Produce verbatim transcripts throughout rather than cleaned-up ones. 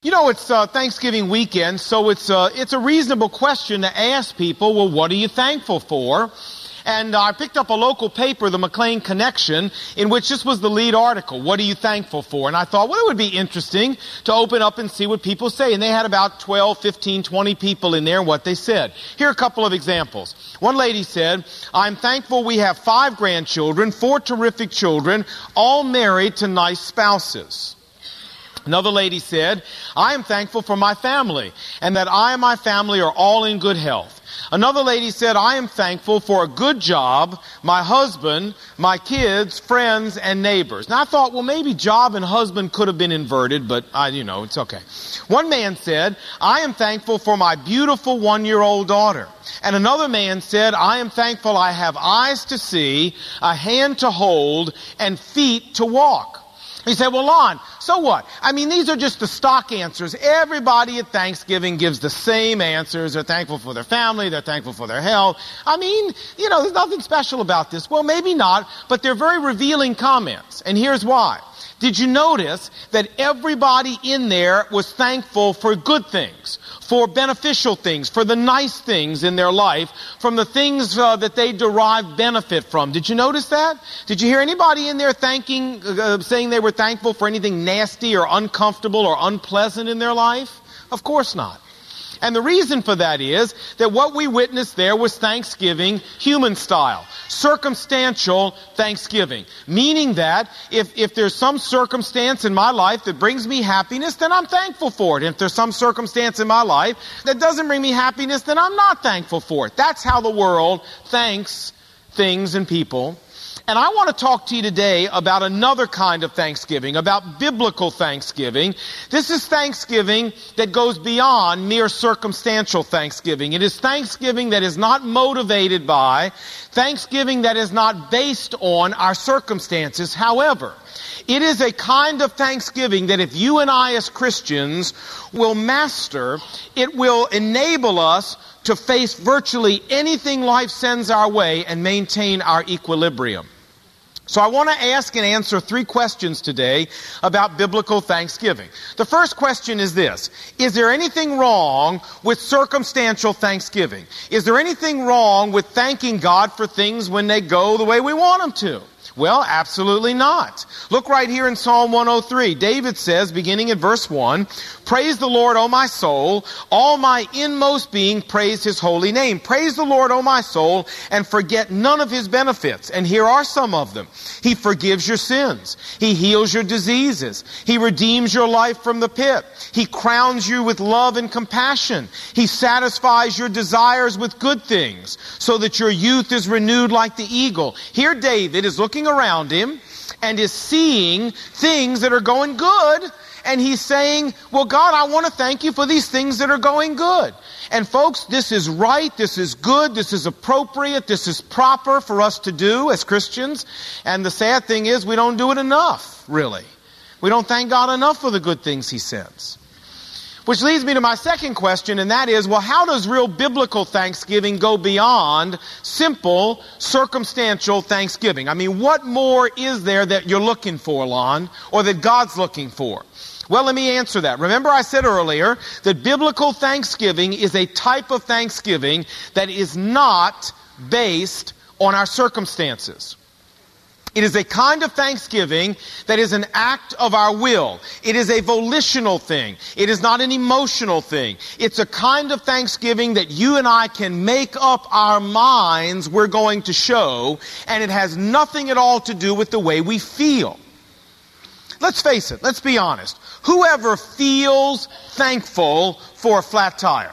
You know, it's uh, Thanksgiving weekend, so it's, uh, it's a reasonable question to ask people, well, what are you thankful for? And I picked up a local paper, the McLean Connection, in which this was the lead article. What are you thankful for? And I thought, well, it would be interesting to open up and see what people say. And they had about twelve, fifteen, twenty people in there and what they said. Here are a couple of examples. One lady said, I'm thankful we have five grandchildren, four terrific children, all married to nice spouses. Another lady said, I am thankful for my family and that I and my family are all in good health. Another lady said, I am thankful for a good job, my husband, my kids, friends, and neighbors. Now I thought, well, maybe job and husband could have been inverted, but I, you know, it's okay. One man said, I am thankful for my beautiful one-year-old daughter. And another man said, I am thankful I have eyes to see, a hand to hold, and feet to walk. He said, well, Lon, so what? I mean, these are just the stock answers. Everybody at Thanksgiving gives the same answers. They're thankful for their family. They're thankful for their health. I mean, you know, there's nothing special about this. Well, maybe not, but they're very revealing comments. And here's why. Did you notice that everybody in there was thankful for good things, for beneficial things, for the nice things in their life, from the things uh, that they derive benefit from? Did you notice that? Did you hear anybody in there thanking, uh, saying they were thankful for anything nasty or uncomfortable or unpleasant in their life? Of course not. And the reason for that is that what we witnessed there was Thanksgiving human style, circumstantial Thanksgiving, meaning that if, if there's some circumstance in my life that brings me happiness, then I'm thankful for it. And if there's some circumstance in my life that doesn't bring me happiness, then I'm not thankful for it. That's how the world thanks things and people. And I want to talk to you today about another kind of Thanksgiving, about biblical Thanksgiving. This is Thanksgiving that goes beyond mere circumstantial Thanksgiving. It is Thanksgiving that is not motivated by, Thanksgiving that is not based on our circumstances. However, it is a kind of Thanksgiving that if you and I as Christians will master, it will enable us to face virtually anything life sends our way and maintain our equilibrium. So I want to ask and answer three questions today about biblical Thanksgiving. The first question is this: is there anything wrong with circumstantial Thanksgiving? Is there anything wrong with thanking God for things when they go the way we want them to? Well, absolutely not. Look right here in Psalm one oh three. David says, beginning at verse one, praise the Lord, O my soul. All my inmost being praise His holy name. Praise the Lord, O my soul, and forget none of His benefits. And here are some of them. He forgives your sins. He heals your diseases. He redeems your life from the pit. He crowns you with love and compassion. He satisfies your desires with good things, so that your youth is renewed like the eagle. Here David is looking around him and is seeing things that are going good, and he's saying, well, God, I want to thank you for these things that are going good. And folks, this is right, this is good, this is appropriate, this is proper for us to do as Christians. And the sad thing is we don't do it enough, really. We don't thank God enough for the good things He sends. Which leads me to my second question, and that is, well, how does real biblical Thanksgiving go beyond simple, circumstantial Thanksgiving? I mean, what more is there that you're looking for, Lon, or that God's looking for? Well, let me answer that. Remember I said earlier that biblical Thanksgiving is a type of Thanksgiving that is not based on our circumstances. It is a kind of Thanksgiving that is an act of our will. It is a volitional thing. It is not an emotional thing. It's a kind of Thanksgiving that you and I can make up our minds we're going to show, and it has nothing at all to do with the way we feel. Let's face it. Let's be honest. Whoever feels thankful for a flat tire?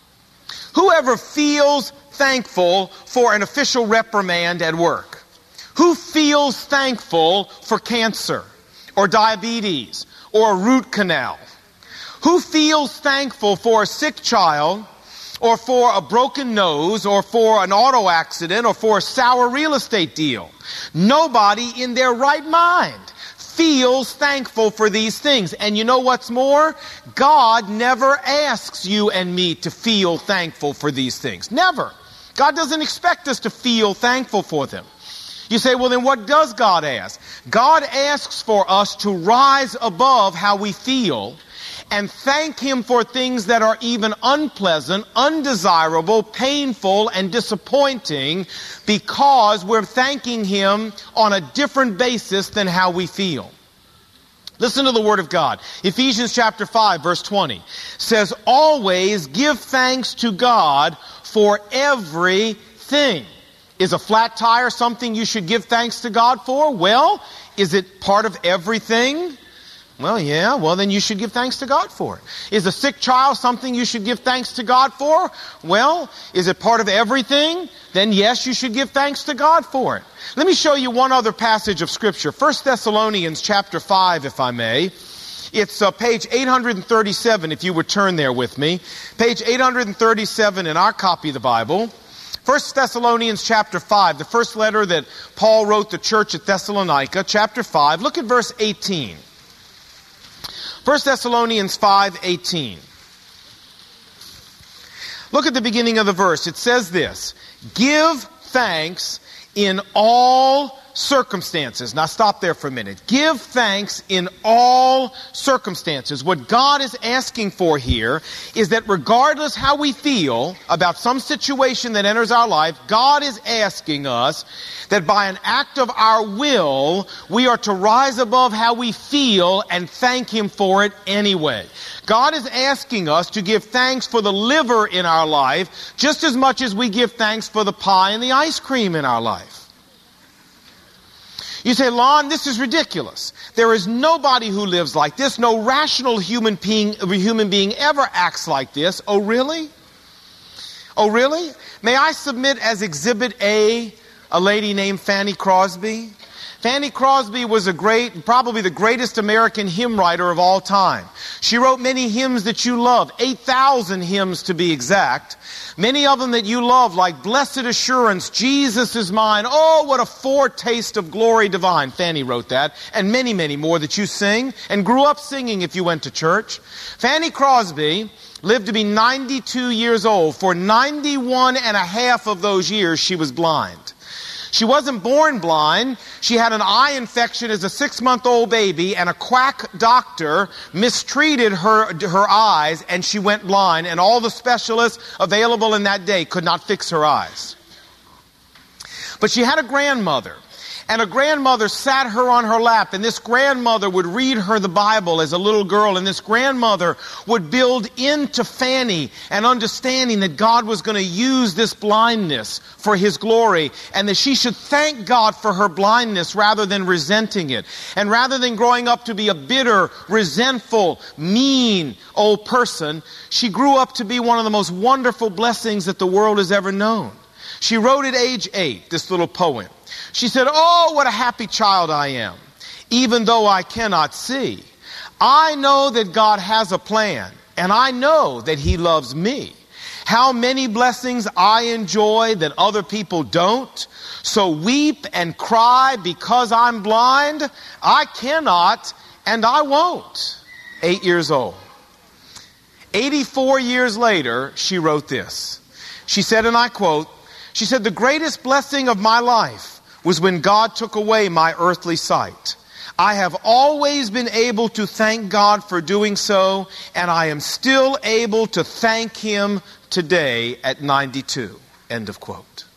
Whoever feels thankful for an official reprimand at work? Who feels thankful for cancer or diabetes or a root canal? Who feels thankful for a sick child or for a broken nose or for an auto accident or for a sour real estate deal? Nobody in their right mind feels thankful for these things. And you know what's more? God never asks you and me to feel thankful for these things. Never. God doesn't expect us to feel thankful for them. You say, well, then what does God ask? God asks for us to rise above how we feel and thank Him for things that are even unpleasant, undesirable, painful, and disappointing, because we're thanking Him on a different basis than how we feel. Listen to the Word of God. Ephesians chapter five, verse twenty says, always give thanks to God for everything. Is a flat tire something you should give thanks to God for? Well, is it part of everything? Well, yeah, well then you should give thanks to God for it. Is a sick child something you should give thanks to God for? Well, is it part of everything? Then yes, you should give thanks to God for it. Let me show you one other passage of Scripture. First Thessalonians chapter five, if I may. It's uh, page eight hundred thirty-seven, if you would turn there with me. Page eight hundred thirty-seven in our copy of the Bible. First Thessalonians chapter five, the first letter that Paul wrote the church at Thessalonica, chapter five. Look at verse eighteen. First Thessalonians five eighteen. Look at the beginning of the verse. It says this, give thanks in all circumstances. Now stop there for a minute. Give thanks in all circumstances. What God is asking for here is that regardless how we feel about some situation that enters our life, God is asking us that by an act of our will, we are to rise above how we feel and thank Him for it anyway. God is asking us to give thanks for the liver in our life just as much as we give thanks for the pie and the ice cream in our life. You say, Lon, this is ridiculous. There is nobody who lives like this. No rational human being, human being ever acts like this. Oh, really? Oh, really? May I submit as Exhibit A, a lady named Fanny Crosby? Fanny Crosby was a great, probably the greatest American hymn writer of all time. She wrote many hymns that you love, eight thousand hymns to be exact. Many of them that you love, like Blessed Assurance, Jesus is Mine. Oh, what a foretaste of glory divine. Fanny wrote that. And many, many more that you sing and grew up singing if you went to church. Fanny Crosby lived to be ninety-two years old. For ninety-one and a half of those years, she was blind. She wasn't born blind. She had an eye infection as a six-month-old baby, and a quack doctor mistreated her, her eyes, and she went blind, and all the specialists available in that day could not fix her eyes. But she had a grandmother, and a grandmother sat her on her lap, and this grandmother would read her the Bible as a little girl, and this grandmother would build into Fanny an understanding that God was going to use this blindness for His glory, and that she should thank God for her blindness rather than resenting it. And rather than growing up to be a bitter, resentful, mean old person, she grew up to be one of the most wonderful blessings that the world has ever known. She wrote at age eight this little poem. She said, oh, what a happy child I am, even though I cannot see. I know that God has a plan, and I know that He loves me. How many blessings I enjoy that other people don't. So weep and cry because I'm blind. I cannot, and I won't. Eight years old. eighty-four years later, she wrote this. She said, and I quote, she said, the greatest blessing of my life was when God took away my earthly sight. I have always been able to thank God for doing so, and I am still able to thank Him today at ninety-two. End of quote.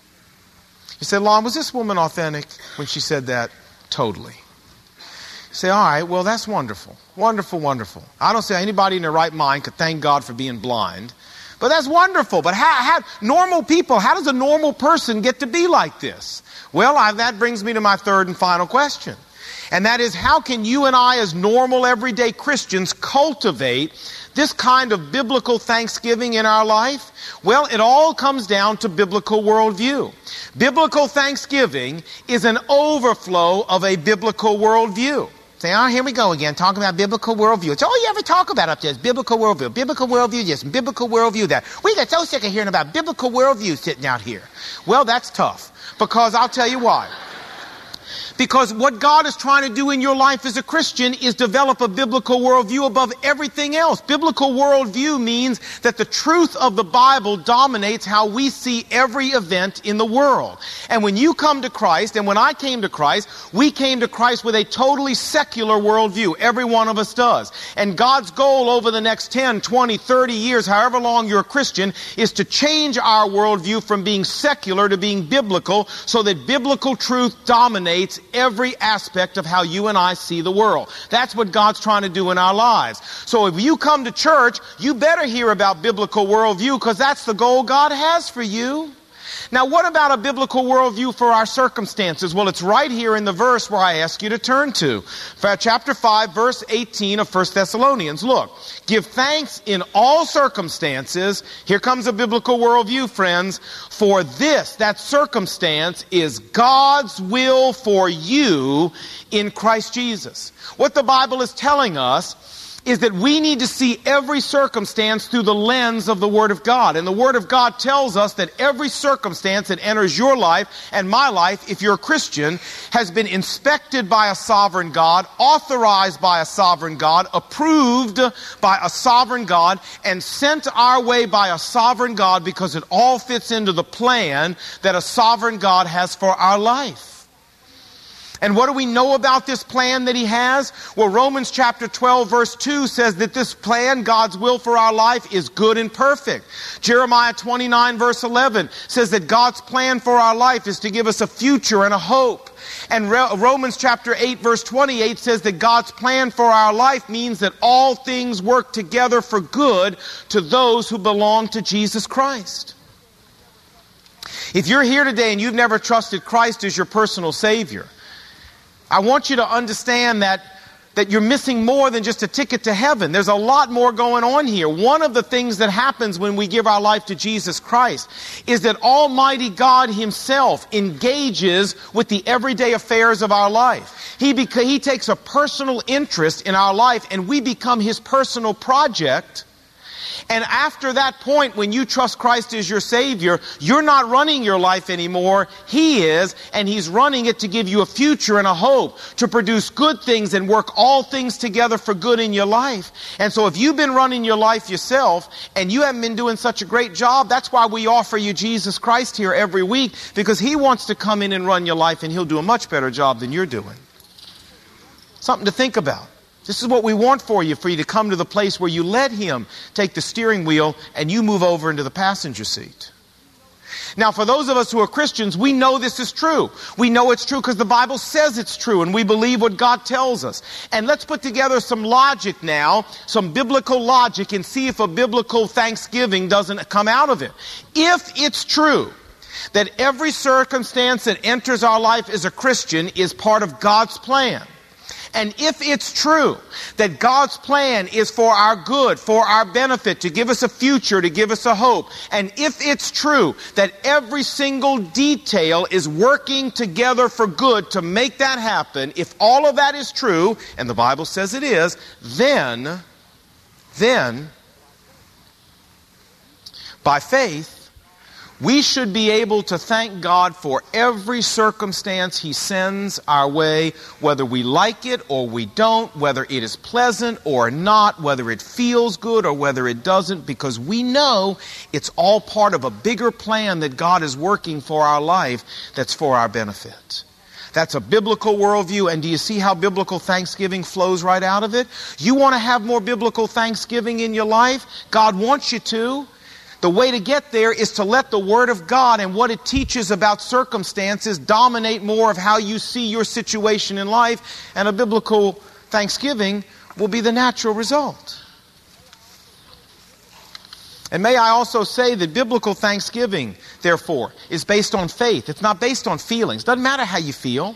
You say, Lon, was this woman authentic when she said that? Totally. You say, all right, well, that's wonderful. Wonderful, wonderful. I don't say anybody in their right mind could thank God for being blind. But that's wonderful. But how, how normal people, how does a normal person get to be like this? Well, I, that brings me to my third and final question. And that is, how can you and I as normal everyday Christians cultivate this kind of biblical thanksgiving in our life? Well, it all comes down to biblical worldview. Biblical thanksgiving is an overflow of a biblical worldview. Say, oh, here we go again, talking about biblical worldview. It's all you ever talk about up there is biblical worldview. Biblical worldview this, biblical worldview that. We get so sick of hearing about biblical worldview sitting out here. Well, that's tough, because I'll tell you why. Because what God is trying to do in your life as a Christian is develop a biblical worldview above everything else. Biblical worldview means that the truth of the Bible dominates how we see every event in the world. And when you come to Christ, and when I came to Christ, we came to Christ with a totally secular worldview. Every one of us does. And God's goal over the next ten, twenty, thirty years, however long you're a Christian, is to change our worldview from being secular to being biblical, so that biblical truth dominates every aspect of how you and I see the world. That's what God's trying to do in our lives. So if you come to church, you better hear about biblical worldview, because that's the goal God has for you. Now, what about a biblical worldview for our circumstances? Well, it's right here in the verse where I ask you to turn to. Chapter five, verse eighteen of First Thessalonians. Look, give thanks in all circumstances. Here comes a biblical worldview, friends. For this, that circumstance, is God's will for you in Christ Jesus. What the Bible is telling us is that we need to see every circumstance through the lens of the Word of God. And the Word of God tells us that every circumstance that enters your life and my life, if you're a Christian, has been inspected by a sovereign God, authorized by a sovereign God, approved by a sovereign God, and sent our way by a sovereign God, because it all fits into the plan that a sovereign God has for our life. And what do we know about this plan that He has? Well, Romans chapter twelve verse two says that this plan, God's will for our life, is good and perfect. Jeremiah twenty-nine verse eleven says that God's plan for our life is to give us a future and a hope. And Romans chapter eight verse twenty-eight says that God's plan for our life means that all things work together for good to those who belong to Jesus Christ. If you're here today and you've never trusted Christ as your personal Savior, I want you to understand that, that you're missing more than just a ticket to heaven. There's a lot more going on here. One of the things that happens when we give our life to Jesus Christ is that Almighty God Himself engages with the everyday affairs of our life. He, beca- he takes a personal interest in our life, and we become His personal project. And after that point, when you trust Christ as your Savior, you're not running your life anymore. He is, and He's running it to give you a future and a hope, to produce good things and work all things together for good in your life. And so if you've been running your life yourself and you haven't been doing such a great job, that's why we offer you Jesus Christ here every week, because He wants to come in and run your life, and He'll do a much better job than you're doing. Something to think about. This is what we want for you, for you to come to the place where you let Him take the steering wheel and you move over into the passenger seat. Now, for those of us who are Christians, we know this is true. We know it's true because the Bible says it's true, and we believe what God tells us. And let's put together some logic now, some biblical logic, and see if a biblical thanksgiving doesn't come out of it. If it's true that every circumstance that enters our life as a Christian is part of God's plan, and if it's true that God's plan is for our good, for our benefit, to give us a future, to give us a hope, and if it's true that every single detail is working together for good to make that happen, if all of that is true, and the Bible says it is, then, then, by faith, we should be able to thank God for every circumstance He sends our way, whether we like it or we don't, whether it is pleasant or not, whether it feels good or whether it doesn't, because we know it's all part of a bigger plan that God is working for our life that's for our benefit. That's a biblical worldview, and do you see how biblical thanksgiving flows right out of it? You want to have more biblical thanksgiving in your life? God wants you to. The way to get there is to let the Word of God and what it teaches about circumstances dominate more of how you see your situation in life, and a biblical thanksgiving will be the natural result. And may I also say that biblical thanksgiving, therefore, is based on faith. It's not based on feelings. Doesn't matter how you feel.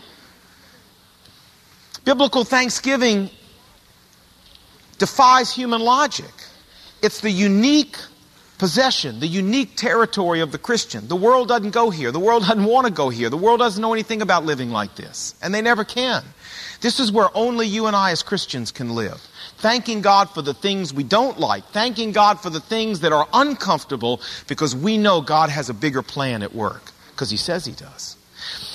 Biblical thanksgiving defies human logic. It's the unique possession, the unique territory of the Christian. The world doesn't go here. The world doesn't want to go here. The world doesn't know anything about living like this. And they never can. This is where only you and I as Christians can live. Thanking God for the things we don't like. Thanking God for the things that are uncomfortable, because we know God has a bigger plan at work. Because He says He does.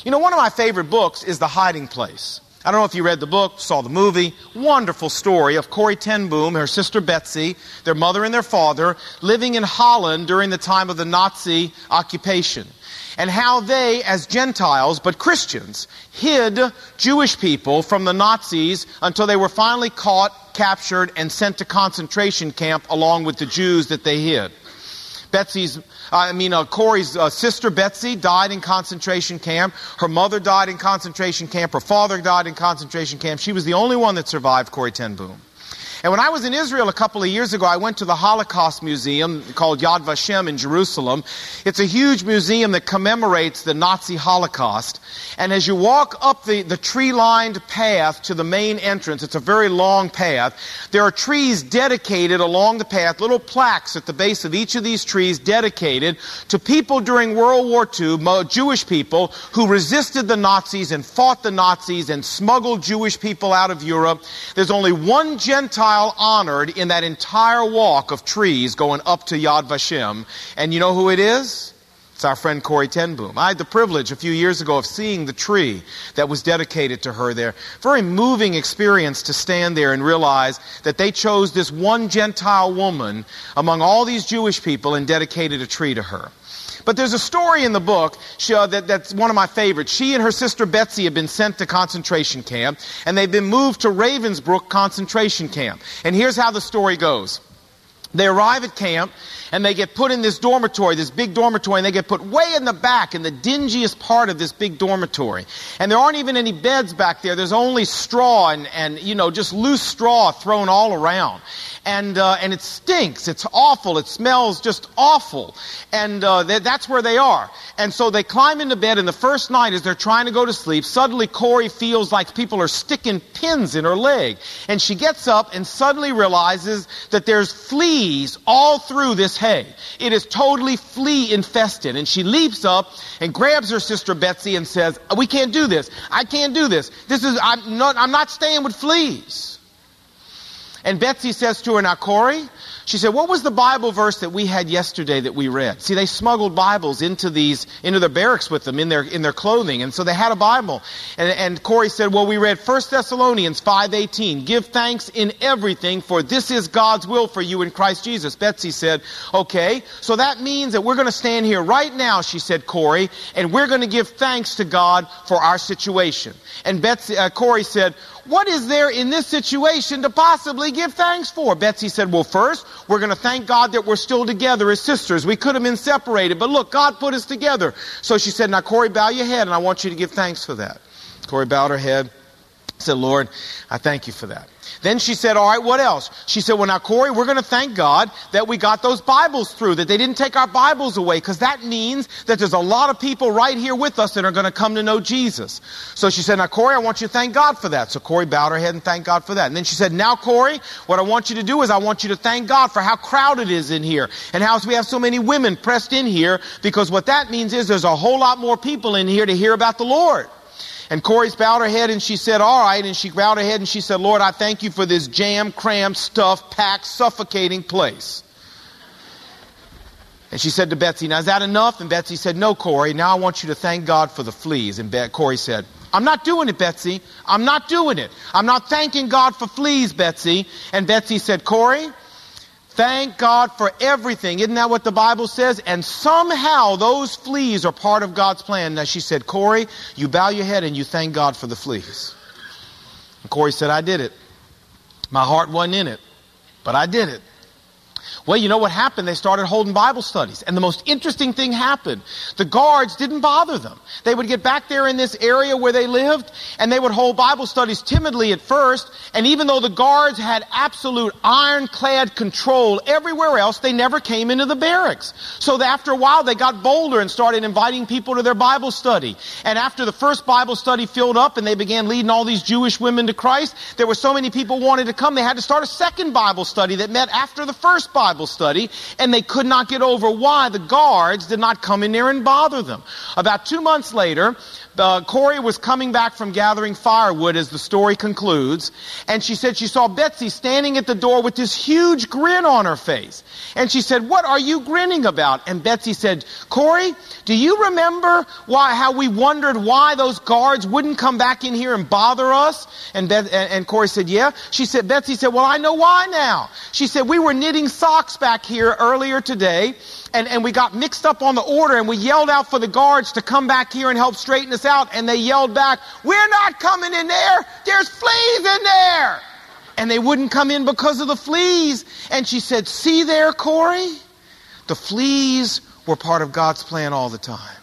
You know, one of my favorite books is The Hiding Place. I don't know if you read the book, saw the movie. Wonderful story of Corrie ten Boom, her sister Betsy, their mother and their father, living in Holland during the time of the Nazi occupation. And how they, as Gentiles, but Christians, hid Jewish people from the Nazis until they were finally caught, captured, and sent to concentration camp along with the Jews that they hid. Betsy's, uh, I mean, uh, Corrie's uh, sister Betsy died in concentration camp. Her mother died in concentration camp. Her father died in concentration camp. She was the only one that survived Corrie ten Boom. And when I was in Israel a couple of years ago, I went to the Holocaust Museum called Yad Vashem in Jerusalem. It's a huge museum that commemorates the Nazi Holocaust. And as you walk up the, the tree-lined path to the main entrance, it's a very long path, there are trees dedicated along the path, little plaques at the base of each of these trees dedicated to people during World War Two, Jewish people, who resisted the Nazis and fought the Nazis and smuggled Jewish people out of Europe. There's only one Gentile honored in that entire walk of trees going up to Yad Vashem. And you know who it is? It's our friend Corrie ten Boom. I had the privilege a few years ago of seeing the tree that was dedicated to her there. Very moving experience to stand there and realize that they chose this one Gentile woman among all these Jewish people and dedicated a tree to her. But there's a story in the book she, uh, that, that's one of my favorites. She and her sister Betsy have been sent to concentration camp, and they've been moved to Ravensbrück concentration camp. And here's how the story goes. They arrive at camp, and they get put in this dormitory, this big dormitory, and they get put way in the back, in the dingiest part of this big dormitory. And there aren't even any beds back there. There's only straw and, and you know, just loose straw thrown all around. And uh, and it stinks. It's awful. It smells just awful. And uh, th- that's where they are. And so they climb into bed, and the first night as they're trying to go to sleep, suddenly Corrie feels like people are sticking pins in her leg. And she gets up and suddenly realizes that there's fleas all through this hay. It is totally flea infested. And she leaps up and grabs her sister Betsy and says, "We can't do this. I can't do this. This is I'm not I'm not staying with fleas." And Betsy says to her, "Now, Corrie," she said, "what was the Bible verse that we had yesterday that we read?" See, they smuggled Bibles into these, into their barracks with them, in their in their clothing, and so they had a Bible. And, and Corrie said, "Well, we read First Thessalonians five eighteen, give thanks in everything, for this is God's will for you in Christ Jesus." Betsy said, "Okay, so that means that we're going to stand here right now," she said, "Corrie, and we're going to give thanks to God for our situation." And Betsy, uh, Corrie said, "What is there in this situation to possibly give thanks for?" Betsy said, "Well, first, we're going to thank God that we're still together as sisters. We could have been separated, but look, God put us together." So she said, "Now, Corrie, bow your head, and I want you to give thanks for that." Corrie bowed her head, said, "Lord, I thank you for that." Then she said, "All right, what else?" She said, "Well, now, Corrie, we're going to thank God that we got those Bibles through, that they didn't take our Bibles away, because that means that there's a lot of people right here with us that are going to come to know Jesus." So she said, "Now, Corrie, I want you to thank God for that." So Corrie bowed her head and thanked God for that. And then she said, "Now, Corrie, what I want you to do is I want you to thank God for how crowded it is in here, and how we have so many women pressed in here, because what that means is there's a whole lot more people in here to hear about the Lord." And Corrie bowed her head and she said, "All right." And she bowed her head and she said, "Lord, I thank you for this jam-crammed, stuffed, packed, suffocating place." And she said to Betsy, "Now, is that enough?" And Betsy said, "No, Corrie, now I want you to thank God for the fleas." And Be- Corrie said, "I'm not doing it, Betsy. I'm not doing it. I'm not thanking God for fleas, Betsy." And Betsy said, "Corrie, thank God for everything. Isn't that what the Bible says? And somehow those fleas are part of God's plan." Now she said, "Corrie, you bow your head and you thank God for the fleas." And Corrie said, "I did it. My heart wasn't in it, but I did it." Well, you know what happened? They started holding Bible studies. And the most interesting thing happened. The guards didn't bother them. They would get back there in this area where they lived, and they would hold Bible studies timidly at first. And even though the guards had absolute ironclad control everywhere else, they never came into the barracks. So that after a while, they got bolder and started inviting people to their Bible study. And after the first Bible study filled up and they began leading all these Jewish women to Christ, there were so many people wanted to come, they had to start a second Bible study that met after the first Bible Bible study, and they could not get over why the guards did not come in there and bother them. About two months later, Uh, Corey was coming back from gathering firewood, as the story concludes, and she said she saw Betsy standing at the door with this huge grin on her face. And she said, "What are you grinning about?" And Betsy said, "Corey, do you remember why, how we wondered why those guards wouldn't come back in here and bother us?" And, Beth, and, and Corey said, "Yeah." She said, Betsy said, "Well, I know why now." She said, "We were knitting socks back here earlier today, And, and we got mixed up on the order, and we yelled out for the guards to come back here and help straighten us out. And they yelled back, 'We're not coming in there. There's fleas in there.' And they wouldn't come in because of the fleas." And she said, "See there, Corey? The fleas were part of God's plan all the time."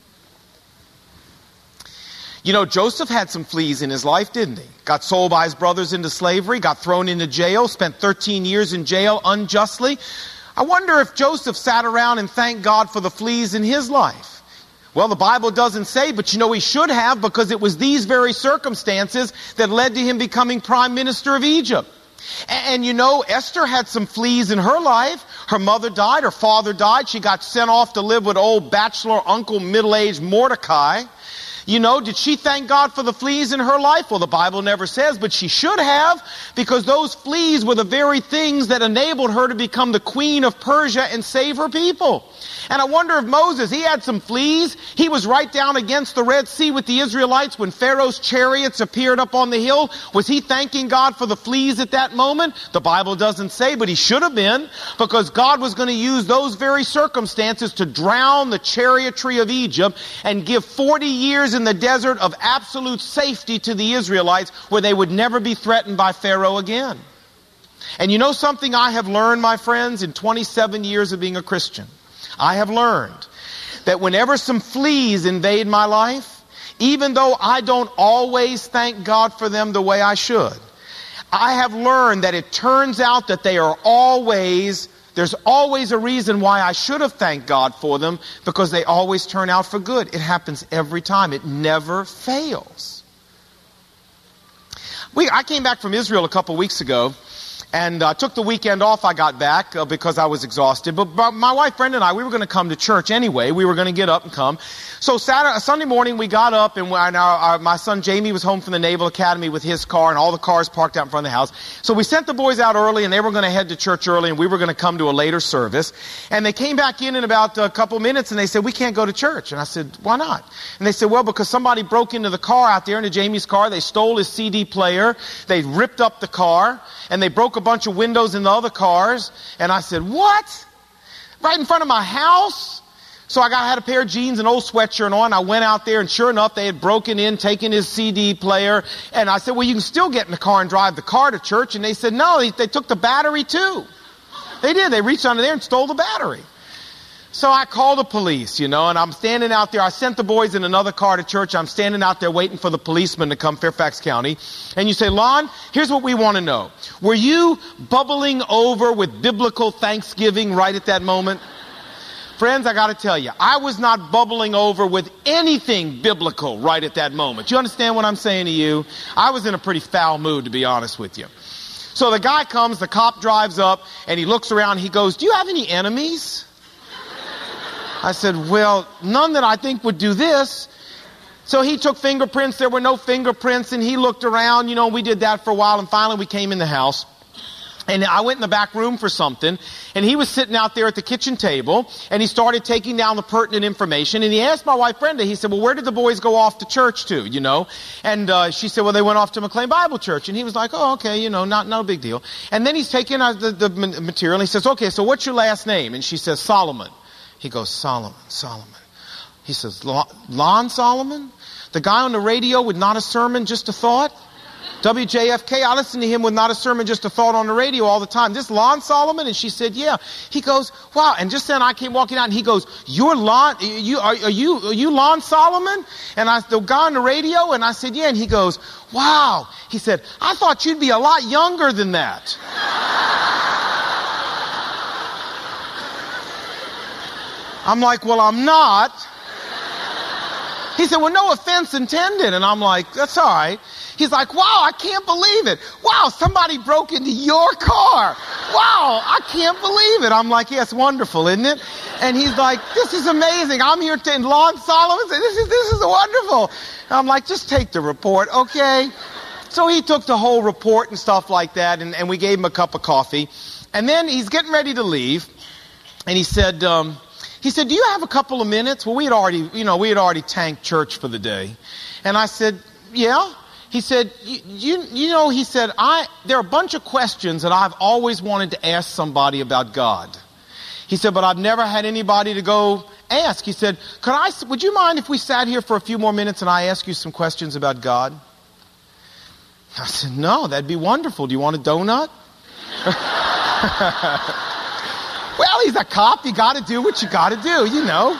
You know, Joseph had some fleas in his life, didn't he? Got sold by his brothers into slavery, got thrown into jail, spent thirteen years in jail unjustly. I wonder if Joseph sat around and thanked God for the fleas in his life. Well, the Bible doesn't say, but you know he should have, because it was these very circumstances that led to him becoming prime minister of Egypt. And, and you know, Esther had some fleas in her life. Her mother died, her father died. She got sent off to live with old bachelor uncle middle-aged Mordecai. You know, did she thank God for the fleas in her life? Well, the Bible never says, but she should have, because those fleas were the very things that enabled her to become the queen of Persia and save her people. And I wonder if Moses, he had some fleas. He was right down against the Red Sea with the Israelites when Pharaoh's chariots appeared up on the hill. Was he thanking God for the fleas at that moment? The Bible doesn't say, but he should have been, because God was going to use those very circumstances to drown the chariotry of Egypt and give forty years in the desert of absolute safety to the Israelites, where they would never be threatened by Pharaoh again. And you know something I have learned, my friends, in twenty-seven years of being a Christian? I have learned that whenever some fleas invade my life, even though I don't always thank God for them the way I should, I have learned that it turns out that they are always There's always a reason why I should have thanked God for them, because they always turn out for good. It happens every time. It never fails. We, I came back from Israel a couple weeks ago, and I uh, took the weekend off. I got back uh, because I was exhausted. But, but my wife Brenda and I, we were going to come to church anyway. We were going to get up and come. So Saturday, Sunday morning, we got up, and, we, and our, our, my son Jamie was home from the Naval Academy with his car, and all the cars parked out in front of the house. So we sent the boys out early, and they were going to head to church early, and we were going to come to a later service. And they came back in in about a couple minutes, and they said, "We can't go to church." And I said, "Why not?" And they said, "Well, because somebody broke into the car out there, into Jamie's car. They stole his C D player. They ripped up the car, and they broke a bunch of windows in the other cars." And I said, "What? Right in front of my house?" So I got I had a pair of jeans and old sweatshirt on. I went out there, and sure enough, they had broken in, taken his C D player. And I said, "Well, you can still get in the car and drive the car to church." And they said, "No, they, they took the battery too." They did. They reached under there and stole the battery. So I called the police, you know, and I'm standing out there. I sent the boys in another car to church. I'm standing out there waiting for the policeman to come, Fairfax County. And you say, "Lon, here's what we want to know. Were you bubbling over with biblical thanksgiving right at that moment?" Friends, I got to tell you, I was not bubbling over with anything biblical right at that moment. You understand what I'm saying to you? I was in a pretty foul mood, to be honest with you. So the guy comes, the cop drives up, and he looks around. He goes, "Do you have any enemies?" I said, "Well, none that I think would do this." So he took fingerprints. There were no fingerprints, and he looked around. You know, we did that for a while, and finally we came in the house. And I went in the back room for something, and he was sitting out there at the kitchen table, and he started taking down the pertinent information, and he asked my wife Brenda, he said, "Well, where did the boys go off to church to, you know?" And uh, she said, "Well, they went off to McLean Bible Church." And he was like, "Oh, okay, you know, not, not a big deal." And then he's taking out the, the material, and he says, "Okay, so what's your last name?" And she says, "Solomon." He goes, "Solomon, Solomon." He says, "Lon Solomon? The guy on the radio with Not a Sermon, Just a Thought? W J F K, I listen to him with Not a Sermon, Just a Thought on the radio all the time. This Lon Solomon?" And she said, "Yeah." He goes, "Wow." And just then I came walking out, and he goes, "You're Lon, you, are, are you, are you Lon Solomon?" And I, the guy on the radio, and I said, "Yeah." And he goes, "Wow." He said, "I thought you'd be a lot younger than that." I'm like, "Well, I'm not." He said, "Well, no offense intended." And I'm like, "That's all right." He's like, "Wow, I can't believe it. Wow, somebody broke into your car." wow, I can't believe it. I'm like, yes, wonderful, isn't it? And he's like, this is amazing. I'm here to, and Lon Solomon said, this is, this is wonderful. And I'm like, just take the report, okay? So he took the whole report and stuff like that, and, and we gave him a cup of coffee. And then he's getting ready to leave, and he said, um, he said, do you have a couple of minutes? Well, we had already, you know, we had already tanked church for the day. And I said, yeah. He said, you, you, you know, he said, I, there are a bunch of questions that I've always wanted to ask somebody about God. He said, but I've never had anybody to go ask. He said, could I, would you mind if we sat here for a few more minutes and I ask you some questions about God? I said, no, that'd be wonderful. Do you want a donut? Well, he's a cop. You got to do what you got to do, you know.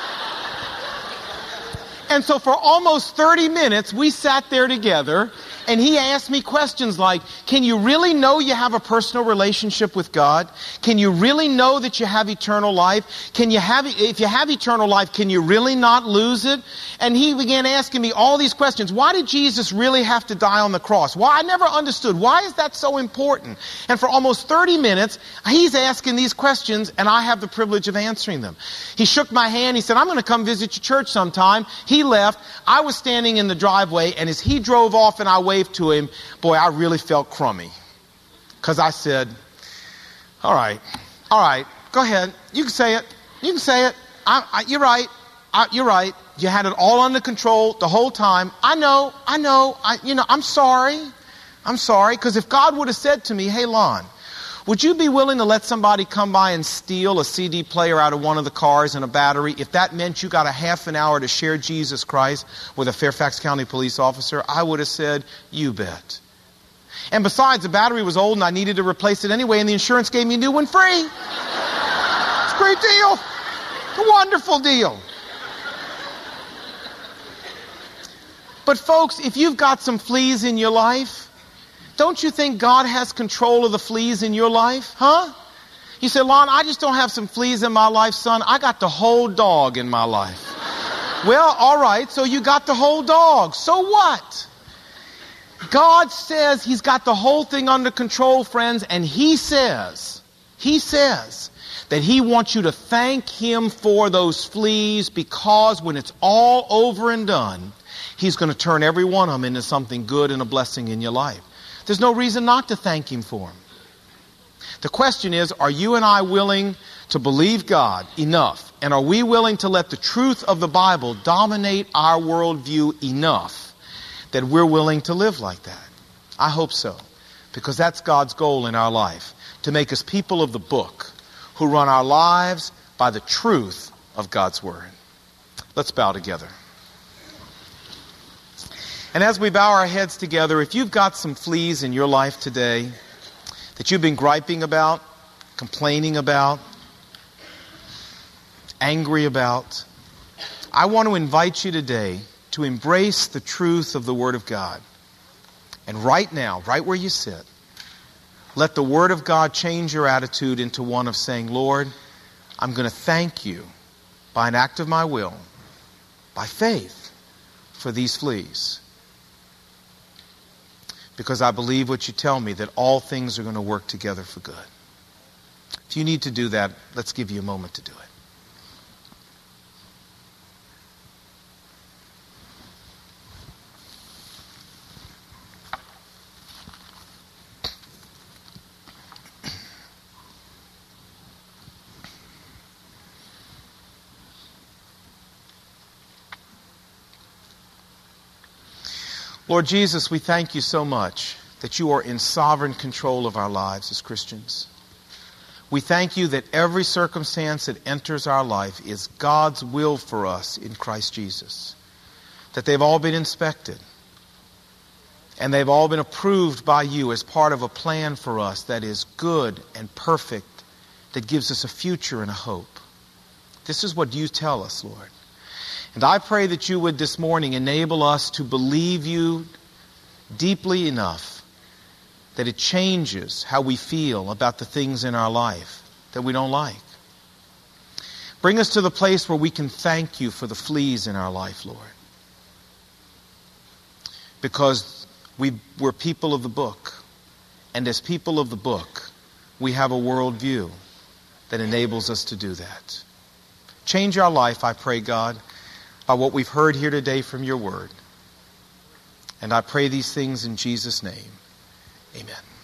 And so for almost thirty minutes, we sat there together, and he asked me questions like, can you really know you have a personal relationship with God? Can you really know that you have eternal life? Can you have, if you have eternal life, can you really not lose it? And he began asking me all these questions. Why did Jesus really have to die on the cross? Why? I never understood. Why is that so important? And for almost thirty minutes, he's asking these questions, and I have the privilege of answering them. He shook my hand. He said, I'm going to come visit your church sometime. He left. I was standing in the driveway, and as he drove off and I waved to him, boy, I really felt crummy. Because I said, all right, all right, go ahead. You can say it. You can say it. I, I, you're right. I, you're right. You had it all under control the whole time. I know. I know. I, you know, I'm sorry. I'm sorry. Because if God would have said to me, hey, Lon, would you be willing to let somebody come by and steal a C D player out of one of the cars and a battery if that meant you got a half an hour to share Jesus Christ with a Fairfax County police officer? I would have said, you bet. And besides, the battery was old and I needed to replace it anyway, and the insurance gave me a new one free. It's a great deal. It's a wonderful deal. But folks, if you've got some fleas in your life, don't you think God has control of the fleas in your life? Huh? You say, Lon, I just don't have some fleas in my life, son. I got the whole dog in my life. Well, all right, so you got the whole dog. So what? God says he's got the whole thing under control, friends, and he says, he says that he wants you to thank him for those fleas, because when it's all over and done, he's going to turn every one of them into something good and a blessing in your life. There's no reason not to thank him for them. The question is, are you and I willing to believe God enough? And are we willing to let the truth of the Bible dominate our worldview enough that we're willing to live like that? I hope so. Because that's God's goal in our life, to make us people of the book who run our lives by the truth of God's Word. Let's bow together. And as we bow our heads together, if you've got some fleas in your life today that you've been griping about, complaining about, angry about, I want to invite you today to embrace the truth of the Word of God. And right now, right where you sit, let the Word of God change your attitude into one of saying, Lord, I'm going to thank you by an act of my will, by faith, for these fleas. Because I believe what you tell me, that all things are going to work together for good. If you need to do that, let's give you a moment to do it. Lord Jesus, we thank you so much that you are in sovereign control of our lives as Christians. We thank you that every circumstance that enters our life is God's will for us in Christ Jesus. That they've all been inspected. And they've all been approved by you as part of a plan for us that is good and perfect, that gives us a future and a hope. This is what you tell us, Lord. And I pray that you would this morning enable us to believe you deeply enough that it changes how we feel about the things in our life that we don't like. Bring us to the place where we can thank you for the fleas in our life, Lord. Because we, we're people of the book. And as people of the book, we have a worldview that enables us to do that. Change our life, I pray, God, by what we've heard here today from your word. And I pray these things in Jesus' name. Amen.